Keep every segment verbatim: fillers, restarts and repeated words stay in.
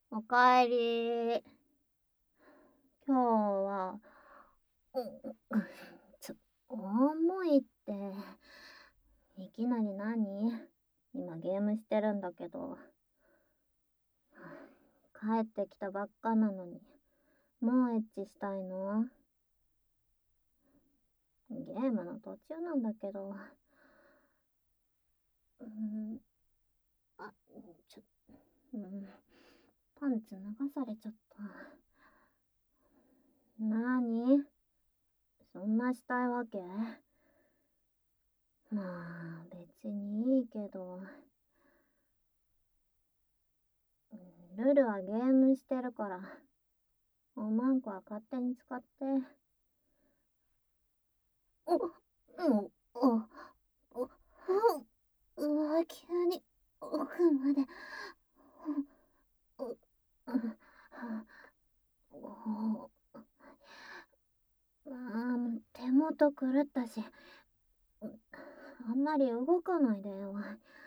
おかえり。今日は、うん、ちょ、重いって。いきなり何？今ゲームしてるんだけど。帰ってきたばっかなのに、もうエッチしたいの？ゲームの途中なんだけど。うん、あ、ちょ、うん、パンツ脱がされちゃった。なーに？そんなしたいわけ？まあ、別にいいけど。ルルはゲームしてるから、おまんこは勝手に使って。お、お、お、お、うわ、急に奥まで。お、お、お、あー、手元狂ったし、あんまり動かないでよ。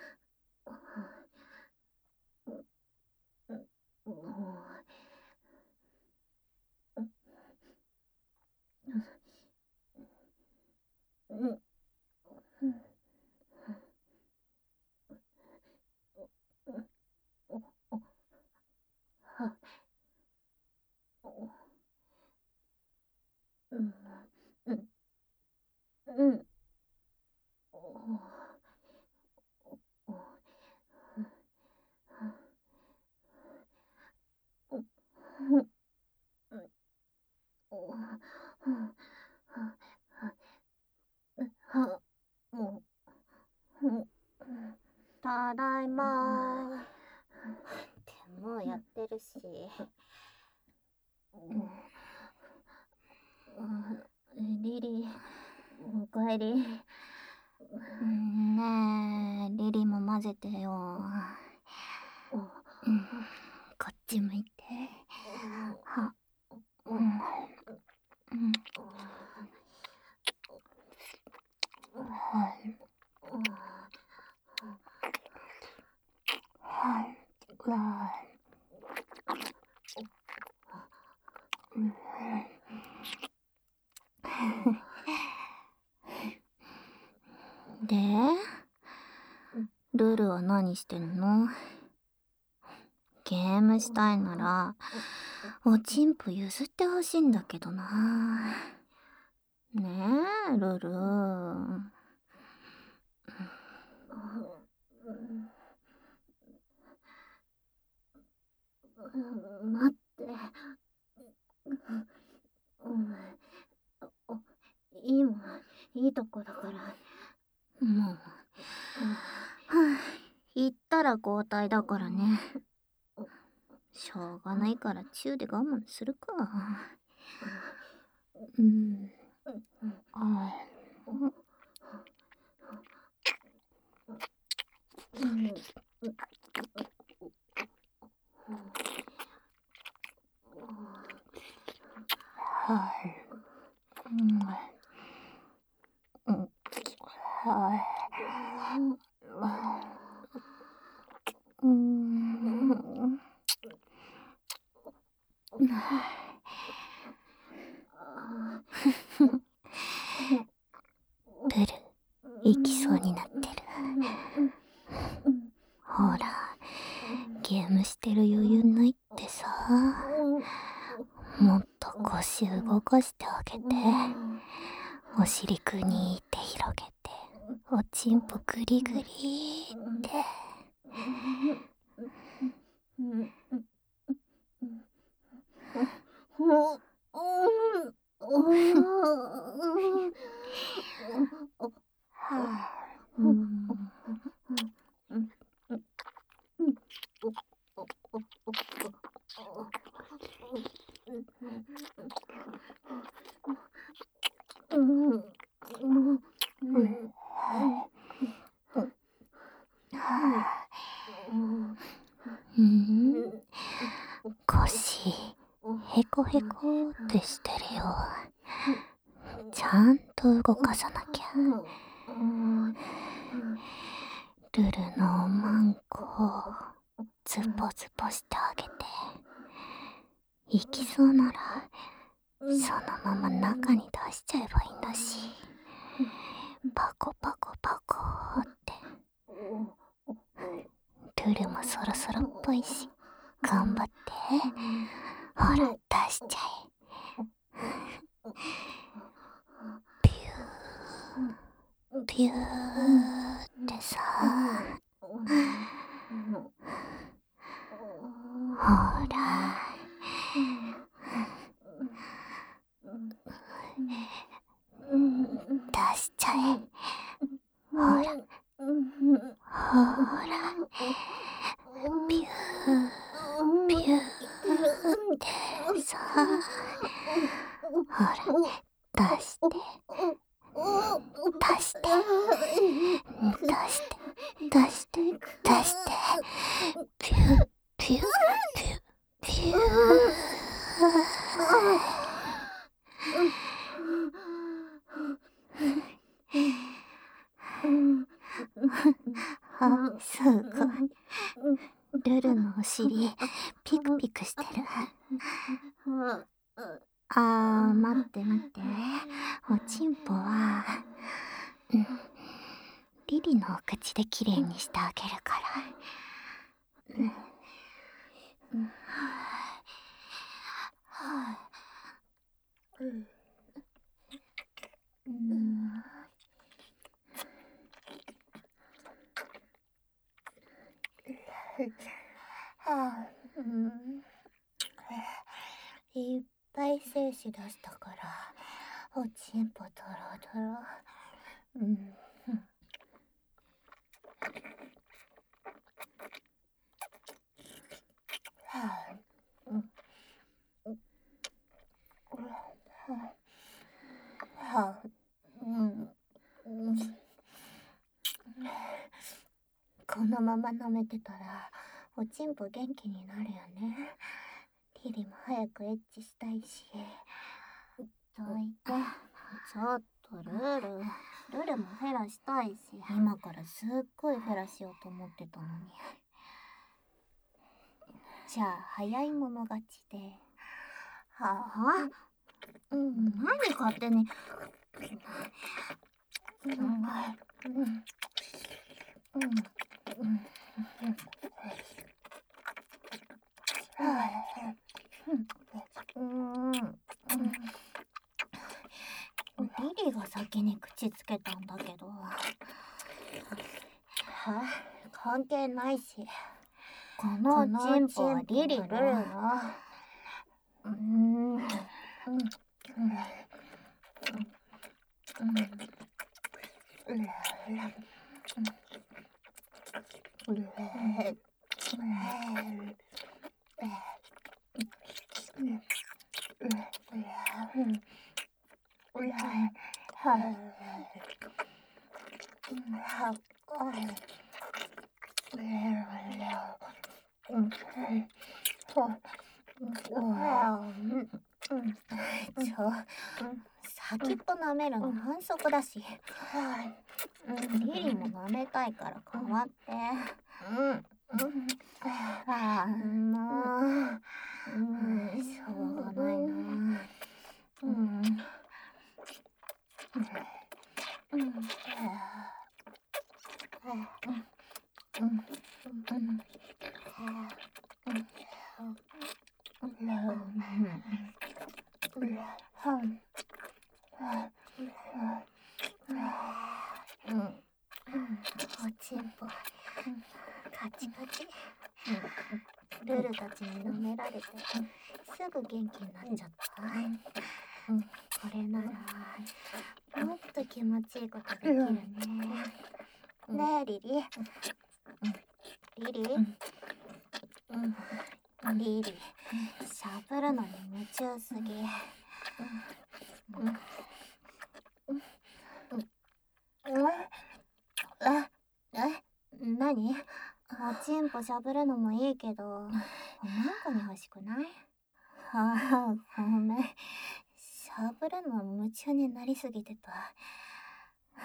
うん。うん。うん。うん。ただいまー。ってもうやってるし。リリー、おかえり。ねえ、リリも混ぜてよ。うん、こっち向いて。は、うん、うん。はい。はい。わー。うん。で、ルルは何してんの？ゲームしたいなら、おちんぽ譲ってほしいんだけどな。ねえ、ルル。待って。今、いいとこだから。もう。はあ、言ったら交代だからね。しょうがないからチューで我慢するか。うん。ああ。うん。はい。うん。うん。はい。うん。ルル、行きそうになってる。ほら、ゲームしてる余裕ないってさ。もっと腰動かしてあげて。お尻くにーって広げて、おちんぽグリグリーって。うん、腰ヘコヘコってしてるよ。ちゃんと動かさなきゃ。ルルのおまんこズボズボしてあげて、行きそうならそのまま中に出しちゃえばいいんだし、パコパコパコーって。ルルもそろそろっぽいし、頑張って。ほら、出しちゃえ。ピューピューってさ。ほら出しちゃえ。ほらほら、ピューピューってさ。ほら、出して出して出して出して出してピューピューピューピュー。あ、すごい。ルルのお尻ピクピクしてる。あー、待って待って。おちんぽは、うん、リリのお口できれいにしてあげるから。うんうんうん、うん、いっぱい精子出したからおちんぽドロドロ。うん、はあ、うん、はあ、うん、うん、このまま舐めてたらおちんぽ元気になるよね。リリも早くエッチしたいし。どいて。ちょっとルール。ルルもフェラしたいし。今からすっごいフェラしようと思ってたのに。じゃあ早い者勝ちで。はあ、うん、何勝手に。うん、うん、うん、うん。うん、リリが先に口つけたんだけど。は関係ないし。このチンポはリリルルの。うん。うん。うん。ちょ、先っぽ舐めるの反則だし。リリも舐めたいから代わって。うん。ああ、もう、うん、しょうがないな。うん。うん。おちんぽカチカチ。ルルたちに舐められてすぐ元気になっちゃった。うん、これならもっと気持ちいいことできるね。ねえリリ。リリ。うん、リリ、しゃぶるのに夢中すぎ。え、なに？おちんぽしゃぶるのもいいけど、おまんこに欲しくない？ああ、ごめん。しゃぶるの夢中になりすぎてた。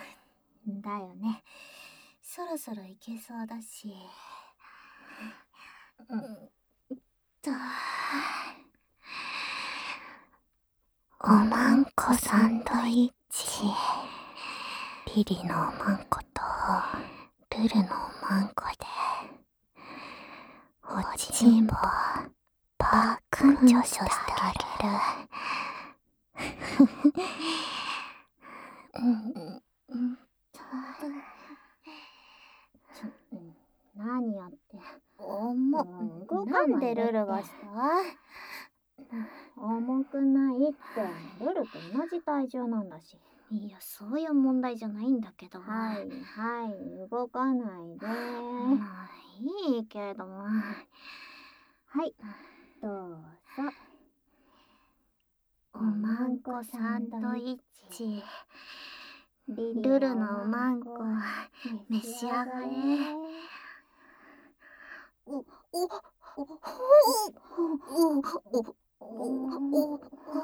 だよね。そろそろいけそうだし。 おまんこサンドイッチ。リリのおまんことルルのおまんこでおちちんぼパークンチョしてあげる。 何やって。 重っ。 なんでルルがした？重くないって。ルルと同じ体重なんだし。 いや、そういう問題じゃないんだけど。 はいはい、動かないで。 まあいいけど。はい、どうぞ。 おまんこサンドイッチ。ルルのおまんこ召し上がれ。お、お、お、お、お、お、お、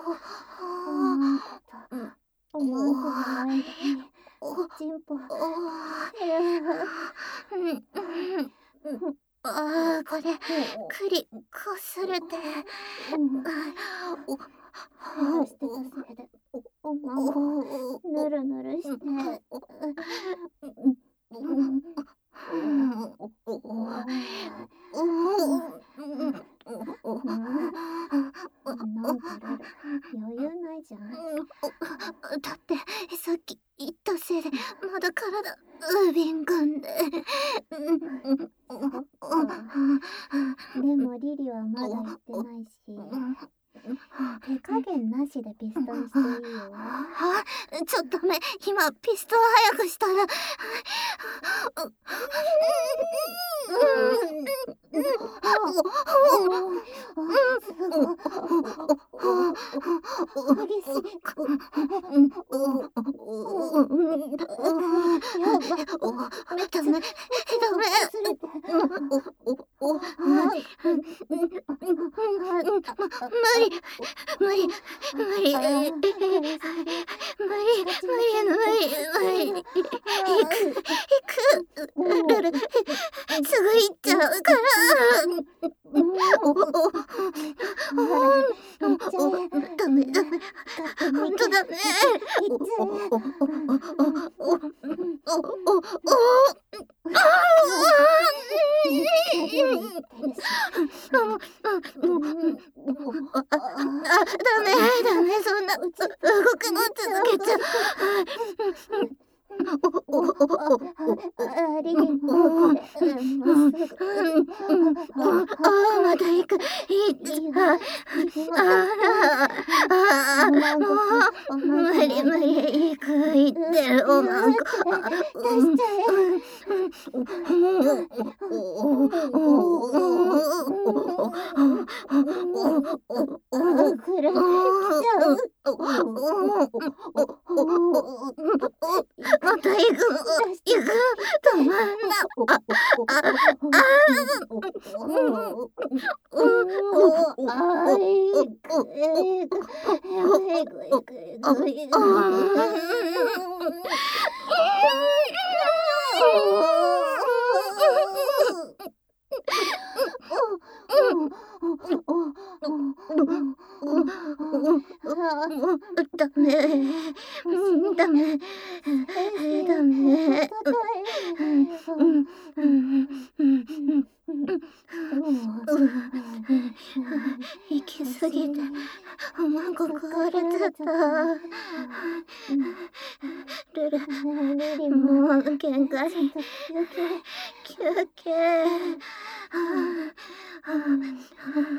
おまんこの間におちんぽ。 ああ、これくりこすれて。 怪我してたせいでおまんこぬるぬるして。なんかルル余裕ないじゃん。 だってさっき言ったせいでまだ体ウビンくんで。 でもリリはまだ行ってないし、手加減なしでピストンしていいよ。 は？ちょっとね、今ピストン早くしたら。すぐ行っちゃうから。ダメダメ、ほんとダメ。ダメダメ、そんな動くの続けちゃう。 リリンのああ、また行く。いっああ、もう無理無理、行く行ってるおまんこ。 出しちゃえ。くる来ちゃう。 また行くの、行く、止まんな。あ、あ、あ、 あいくいくいくいくいくいく。 ダメ、ダメ、ダメ。行き過ぎておまんこ壊れちゃった。ルル、もう限界。休憩。